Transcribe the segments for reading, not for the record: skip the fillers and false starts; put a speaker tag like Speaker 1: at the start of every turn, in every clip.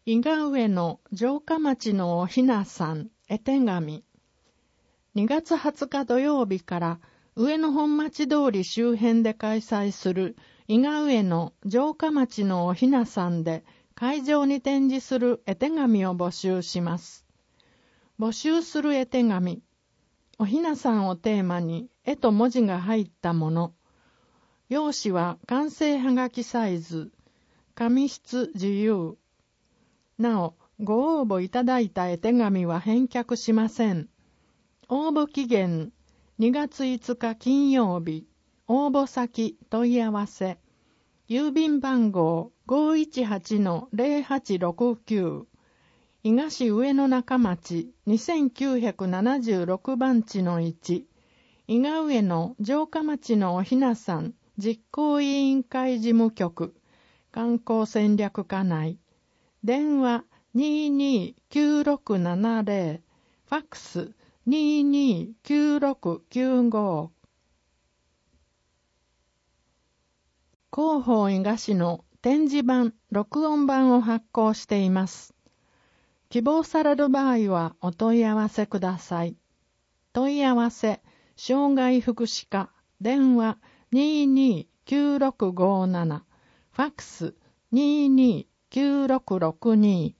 Speaker 1: 伊賀上の城下町のおひなさん絵手紙。2月20日土曜日から上野本町通り周辺で開催する伊賀上の城下町のおひなさんで会場に展示する絵手紙を募集します。募集する絵手紙。おひなさんをテーマに絵と文字が入ったもの。用紙は完成はがきサイズ。紙質自由。なお、ご応募いただいた絵手紙は返却しません。応募期限2月5日金曜日。応募先問い合わせ。郵便番号 518-0869。伊賀市上野中町2976番地の1。伊賀上の城下町のおひなさん実行委員会事務局。観光戦略課内。電話229670。ファックス229695。広報伊賀市の展示版、録音版を発行しています。希望される場合はお問い合わせください。問い合わせ、障害福祉課、電話229657。ファックス229662。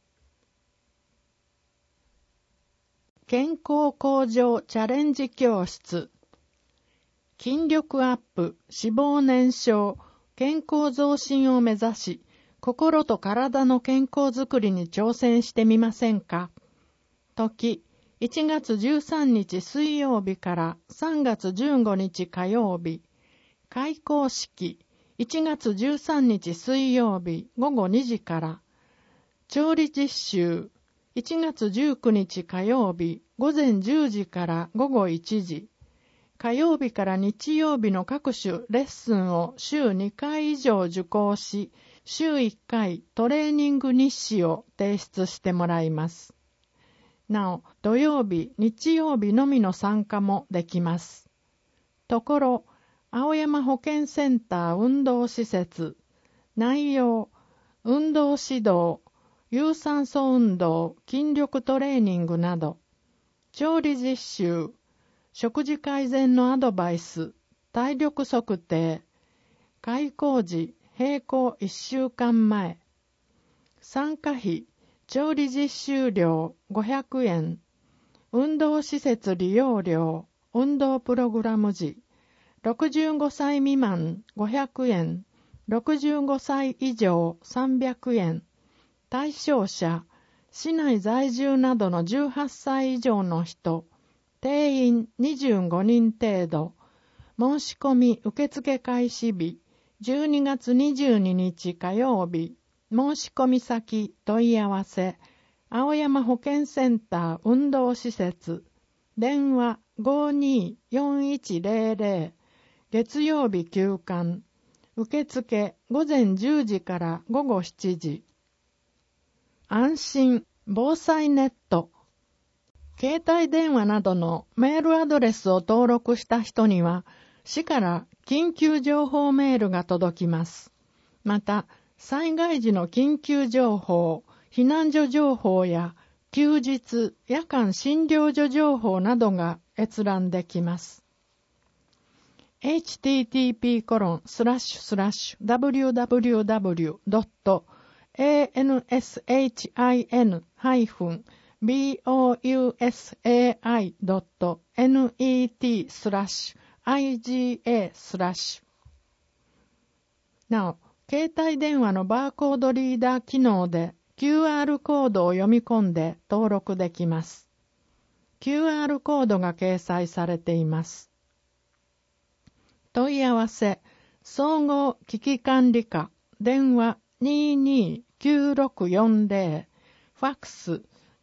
Speaker 1: 健康向上チャレンジ教室。筋力アップ、脂肪燃焼、健康増進を目指し、心と体の健康づくりに挑戦してみませんか。時、1月13日水曜日から3月15日火曜日。開講式、1月13日水曜日午後2時から。調理実習、1月19日火曜日午前10時から午後1時。火曜日から日曜日の各種レッスンを週2回以上受講し、週1回トレーニング日誌を提出してもらいます。なお、土曜日、日曜日のみの参加もできます。ところ、青山保健センター運動施設、内容、運動指導、有酸素運動、筋力トレーニングなど、調理実習、食事改善のアドバイス、体力測定、開講時、閉講1週間前、参加費、調理実習料500円、運動施設利用料、運動プログラム時、65歳未満500円、65歳以上300円、対象者、市内在住などの18歳以上の人、定員25人程度、申し込み受付開始日、12月22日火曜日、申し込み先問い合わせ、青山保健センター運動施設、電話524100、月曜日休館、受付午前10時から午後7時。安心防災ネット。携帯電話などのメールアドレスを登録した人には、市から緊急情報メールが届きます。また、災害時の緊急情報、避難所情報や休日、夜間診療所情報などが閲覧できます。http://www.anshin-bousai.net/iga/ なお、携帯電話のバーコードリーダー機能で QR コードを読み込んで登録できます。QR コードが掲載されています。問い合わせ、総合危機管理課、電話229640、ファックス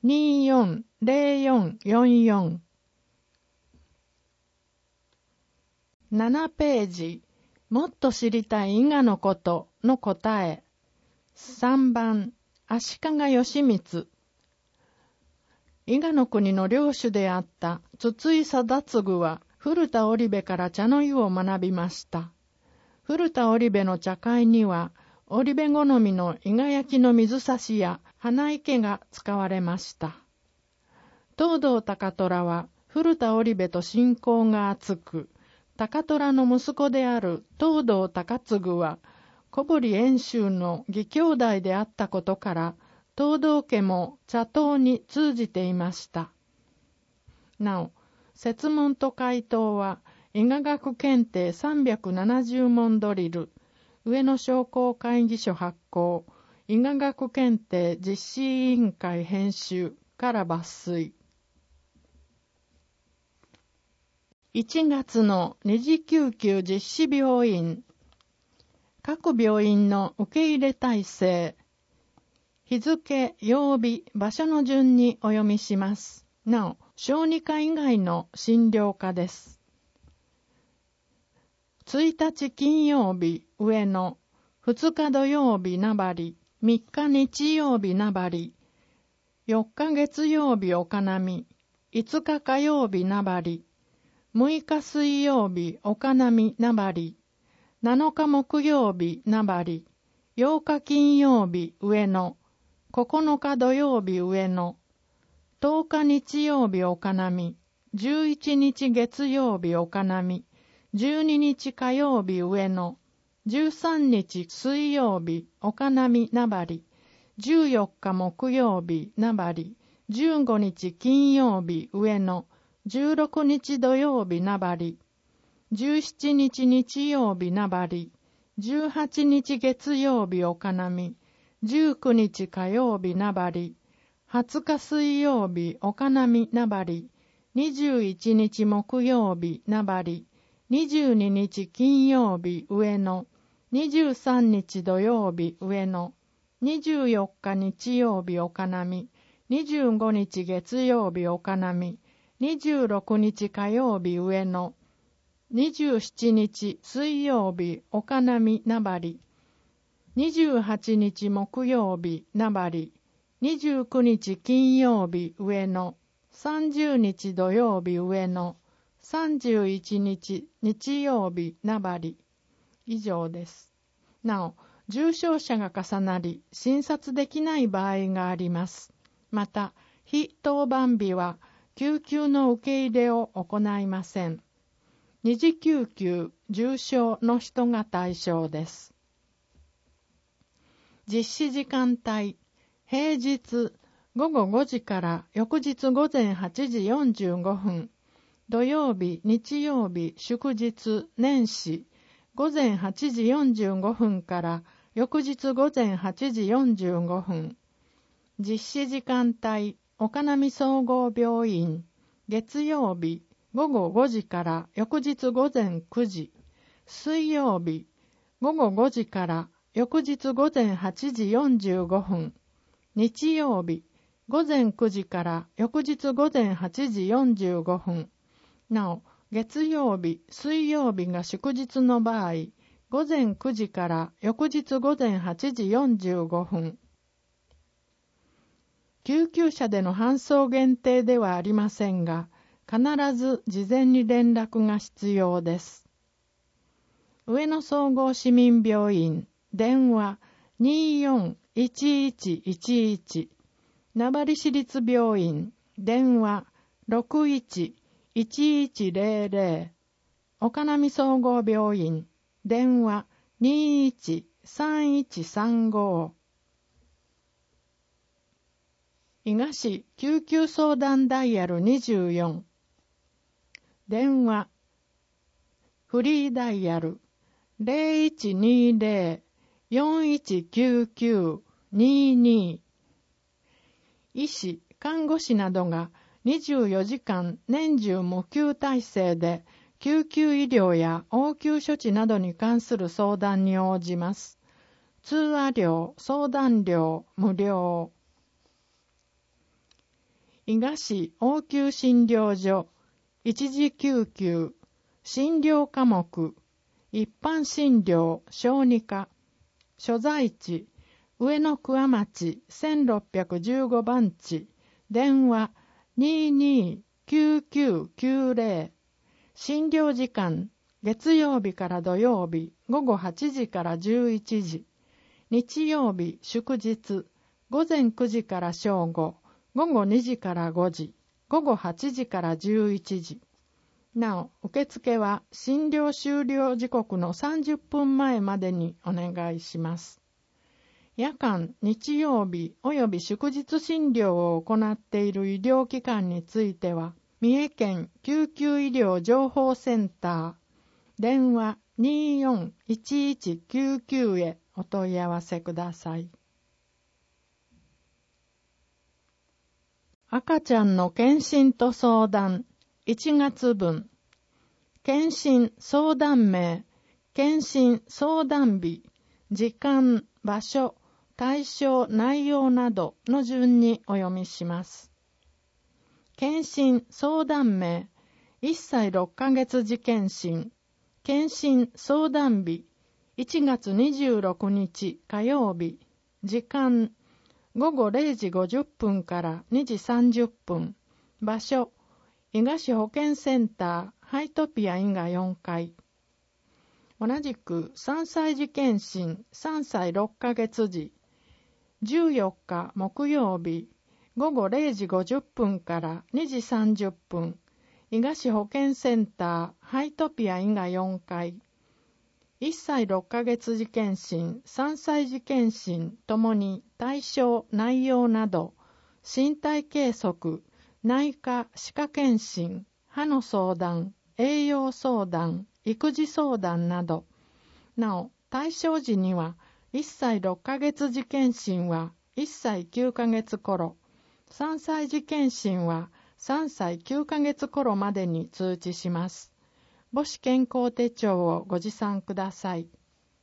Speaker 1: 240444。7ページ、もっと知りたい伊賀のことの答え。3番、足利義満。伊賀の国の領主であった筒井貞次は、古田織部から茶の湯を学びました。古田織部の茶会には、 織部好みの伊賀焼きの水差しや花池が使われました。東堂高虎は古田織部と親交が厚く、高虎の息子である東堂高次は小堀遠州の義兄弟であったことから、東堂家も茶頭に通じていました。なお、設問と回答は伊賀学検定370問ドリル、上野商工会議所発行、伊賀学検定実施委員会編集から抜粋。1月の二次救急実施病院、各病院の受け入れ体制、日付、曜日、場所の順にお読みします。なお、小児科以外の診療科です。1日金曜日、上野、2日土曜日、名張、3日日曜日、名張、4日月曜日、岡波、5日火曜日、名張、6日水曜日、岡波、名張、7日木曜日、名張、8日金曜日、上野、9日土曜日、上野、10日日曜日、岡波、11日月曜日、岡波、12日火曜日、上野、13日水曜日、岡波、名張、14日木曜日、名張、15日金曜日、上野、16日土曜日、名張、17日日曜日、名張、18日月曜日、岡波、19日火曜日、名張、20日水曜日、岡波、名張、21日木曜日、名張、22日金曜日、上野、23日土曜日、上野、24日日曜日、岡波、25日月曜日、岡波、26日火曜日、上野、27日水曜日、岡波、名張、28日木曜日、名張、29日金曜日、上野、30日土曜日、上野、31日日曜日、名張。以上です。なお、重症者が重なり、診察できない場合があります。また、非当番日は、救急の受け入れを行いません。二次救急、重症の人が対象です。実施時間帯、平日午後5時から翌日午前8時45分、土曜日、日曜日、祝日、年始、午前8時45分から翌日午前8時45分。実施時間帯、岡波総合病院、月曜日、午後5時から翌日午前9時。水曜日、午後5時から翌日午前8時45分。日曜日、午前9時から翌日午前8時45分。なお、月曜日、水曜日が祝日の場合、午前9時から翌日午前8時45分。救急車での搬送限定ではありませんが、必ず事前に連絡が必要です。上野総合市民病院、電話 24-1111、名張市立病院、電話 61-1100、岡波総合病院、電話 21-3135。伊賀市救急相談ダイヤル24、電話、フリーダイヤル 0120-419922。医師、看護師などが24時間年中無休体制で救急医療や応急処置などに関する相談に応じます。通話料、相談料、無料。伊賀市応急診療所、一時救急、診療科目、一般診療、小児科、所在地、上野桑町1615番地、電話229990、診療時間、月曜日から土曜日、午後8時から11時、 日曜日祝日、午前9時から正午、午後2時から5時、午後8時から11時。なお、受付は診療終了時刻の30分前までにお願いします。夜間、日曜日及び祝日診療を行っている医療機関については、三重県救急医療情報センター、電話 24-1199 へお問い合わせください。赤ちゃんの検診と相談1月分。検診相談名、検診相談日、時間、場所、対象、内容などの順にお読みします。検診相談名、1歳6ヶ月時検診、検診相談日、1月26日火曜日、時間、午後0時50分から2時30分、場所、伊賀市保健センター、ハイトピア伊賀4階。同じく3歳児検診3歳6ヶ月時、14日木曜日、午後0時50分から2時30分、伊賀市保健センター、ハイトピア伊賀4階。1歳6ヶ月時検診、3歳児検診ともに対象、内容など、身体計測、内科、歯科検診、歯の相談、栄養相談、育児相談など。なお、対象時には、1歳6ヶ月時検診は1歳9ヶ月頃、3歳児検診は3歳9ヶ月頃までに通知します。母子健康手帳をご持参ください。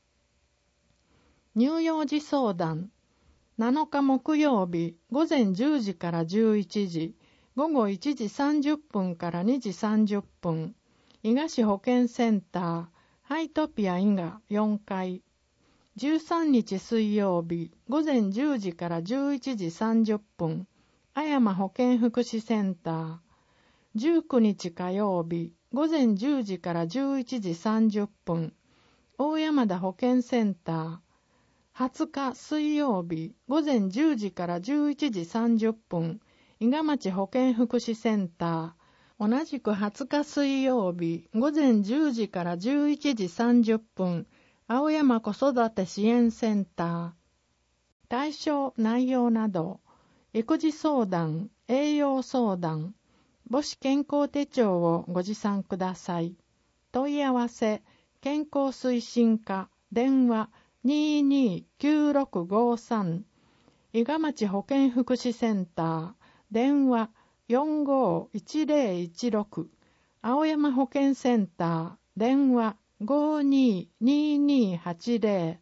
Speaker 1: 乳幼児相談。7日木曜日午前10時から11時、午後1時30分から2時30分、伊賀市保健センター、ハイトピア伊賀4階。13日水曜日午前10時から11時30分、阿山保健福祉センター。19日火曜日午前10時から11時30分、大山田保健センター。20日水曜日午前10時から11時30分、伊賀町保健福祉センター。同じく20日水曜日午前10時から11時30分、青山子育て支援センター。対象内容など、育児相談、栄養相談、母子健康手帳をご持参ください。問い合わせ、健康推進課、電話229653、伊賀町保健福祉センター、電話451016、青山保健センター、電話522280。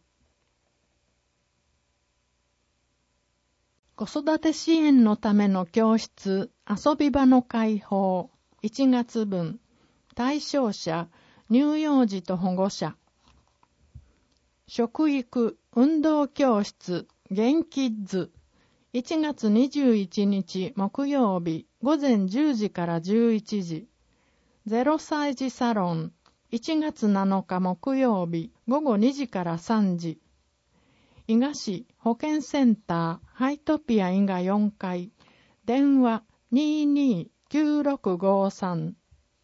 Speaker 1: 子育て支援のための教室、遊び場の開放、1月分、対象者、乳幼児と保護者。食育、運動教室、ゲンキッズ、1月21日木曜日、午前10時から11時。0歳児サロン、1月7日木曜日、午後2時から3時。伊賀市保健センター、ハイトピア伊賀4階。電話229653。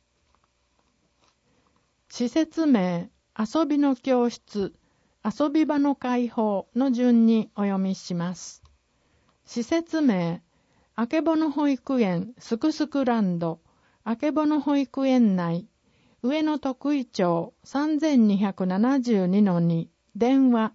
Speaker 1: 施設名、遊びの教室、遊び場の開放の順にお読みします。施設名、あけぼの保育園すくすくランド、あけぼの保育園内、上野徳井町 3272-2、電話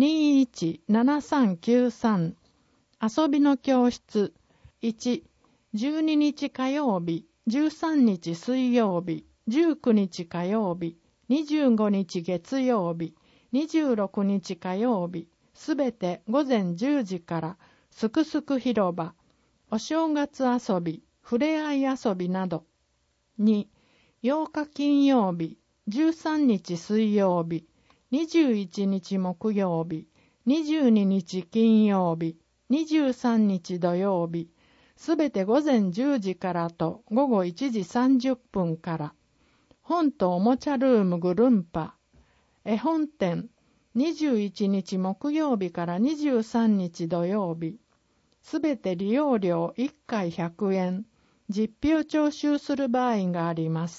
Speaker 1: 217393。遊びの教室、1、12日火曜日、13日水曜日、19日火曜日、25日月曜日、26日火曜日、すべて午前10時からすくすく広場、お正月遊び、ふれあい遊びなど。2、8日金曜日、13日水曜日、21日木曜日、22日金曜日、23日土曜日、すべて午前10時からと午後1時30分から。本とおもちゃルームぐるんぱ、絵本店、 21日木曜日から23日土曜日、すべて利用料1回100円、実費徴収する場合があります。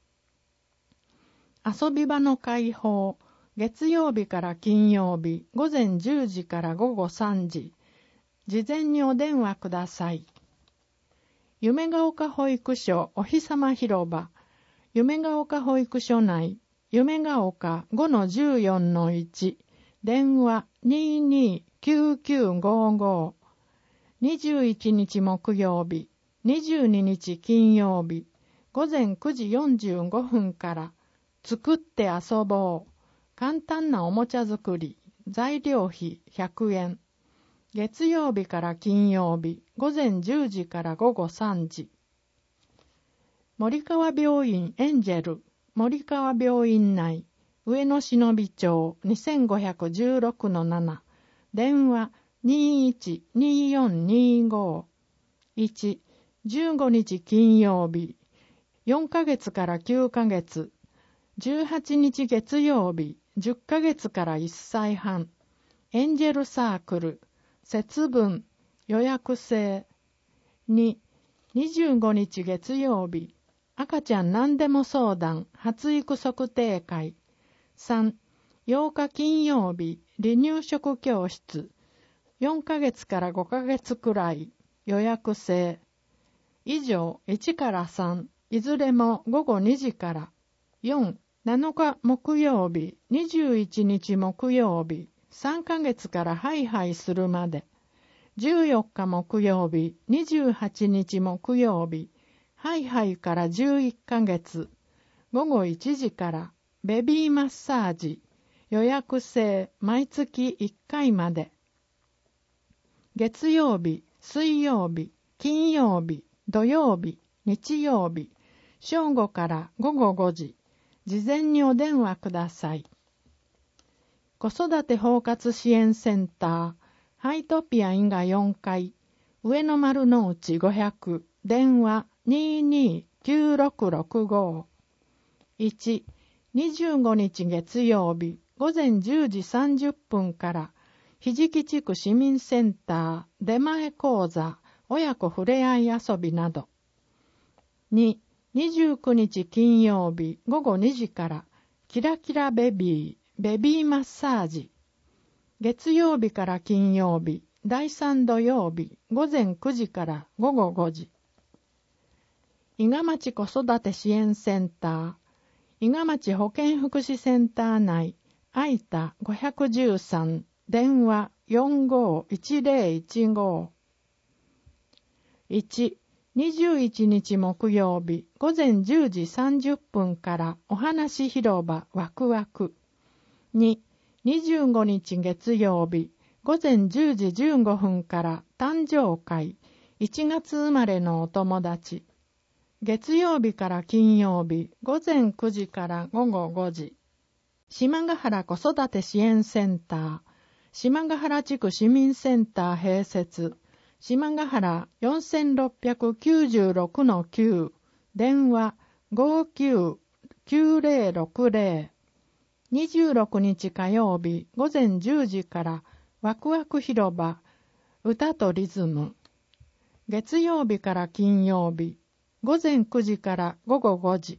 Speaker 1: 遊び場の開放、月曜日から金曜日、午前10時から午後3時、事前にお電話ください。夢が丘保育所お日様広場、夢が丘保育所内、夢が丘 5-14-1、電話 229955、21日木曜日、22日金曜日、午前9時45分から、作って遊ぼう。簡単なおもちゃ作り、材料費100円。月曜日から金曜日、午前10時から午後3時。森川病院エンジェル、森川病院内、上野忍町 2516-7、電話212425。1、15日金曜日、4ヶ月から9ヶ月、18日月曜日、10ヶ月から1歳半、エンジェルサークル、節分、予約制。2、25日月曜日、赤ちゃん何でも相談、発育測定会。3、8日金曜日、離乳食教室、4ヶ月から5ヶ月くらい、予約制。以上、1から3、いずれも午後2時から。4、7日木曜日、21日木曜日、3ヶ月からハイハイするまで。14日木曜日、28日木曜日、ハイハイから11ヶ月、午後1時からベビーマッサージ、予約制毎月1回まで。月曜日、水曜日、金曜日、土曜日、日曜日、正午から午後5時、事前にお電話ください。子育て包括支援センター、ハイトピアインガ4階、上野丸の内500、電話229665。1、25日月曜日、午前10時30分から、ひじき地区市民センター、出前講座、親子ふれあい遊びなど。2、29日金曜日午後2時から、キラキラベビーマッサージ。月曜日から金曜日、第3土曜日、午前9時から午後5時。伊賀町子育て支援センター、伊賀町保健福祉センター内、愛田513、電話451015。1、21日木曜日午前10時30分からお話広場ワクワク。2、25日月曜日午前10時15分から誕生会1月生まれのお友達。月曜日から金曜日午前9時から午後5時。島ヶ原子育て支援センター、島ヶ原地区市民センター併設、島ヶ原 4696-9、電話599060。26日火曜日午前10時からワクワク広場歌とリズム。月曜日から金曜日午前9時から午後5時。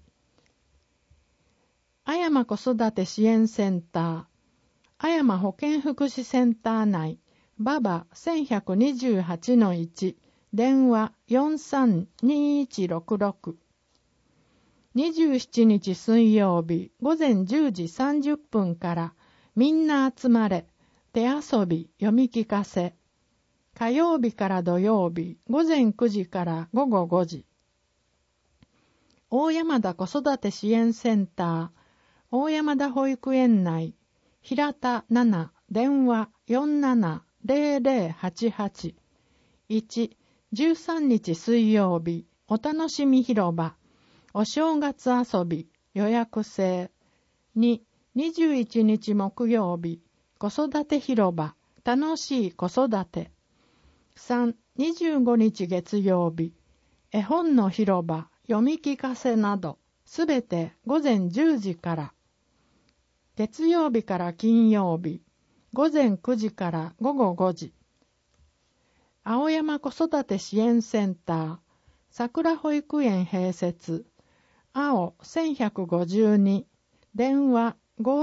Speaker 1: あやま子育て支援センター、あやま保健福祉センター内、ババ 1128-1、電話432166。27日水曜日午前10時30分からみんな集まれ、手遊び読み聞かせ。火曜日から土曜日午前9時から午後5時。大山田子育て支援センター、大山田保育園内、平田7、電話470088。1、13日水曜日、お楽しみ広場、お正月遊び、予約制。2、21日木曜日、子育て広場、楽しい子育て。3、25日月曜日、絵本の広場、読み聞かせなど、すべて午前10時から。 月曜日から金曜日、午前9時から午後5時。青山子育て支援センター、桜保育園併設、青1152、電話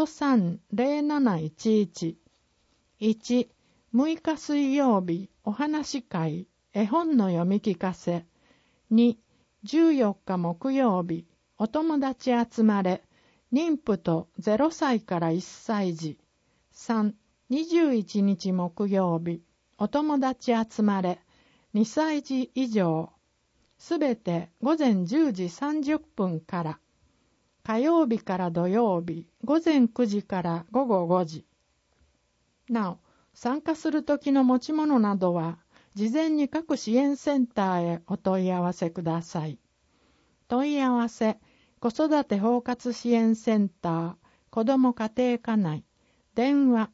Speaker 1: 530711。1、6日水曜日、お話会、絵本の読み聞かせ。2、14日木曜日、お友達集まれ、妊婦と0歳から1歳児。3、21日木曜日、お友達集まれ、2歳児以上。すべて午前10時30分から。火曜日から土曜日、午前9時から午後5時。なお、参加するときの持ち物などは、事前に各支援センターへお問い合わせください。問い合わせ、子育て包括支援センター、子ども家庭課内、電話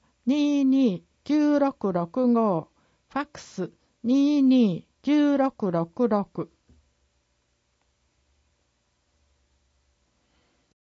Speaker 1: 229665、ファックス229666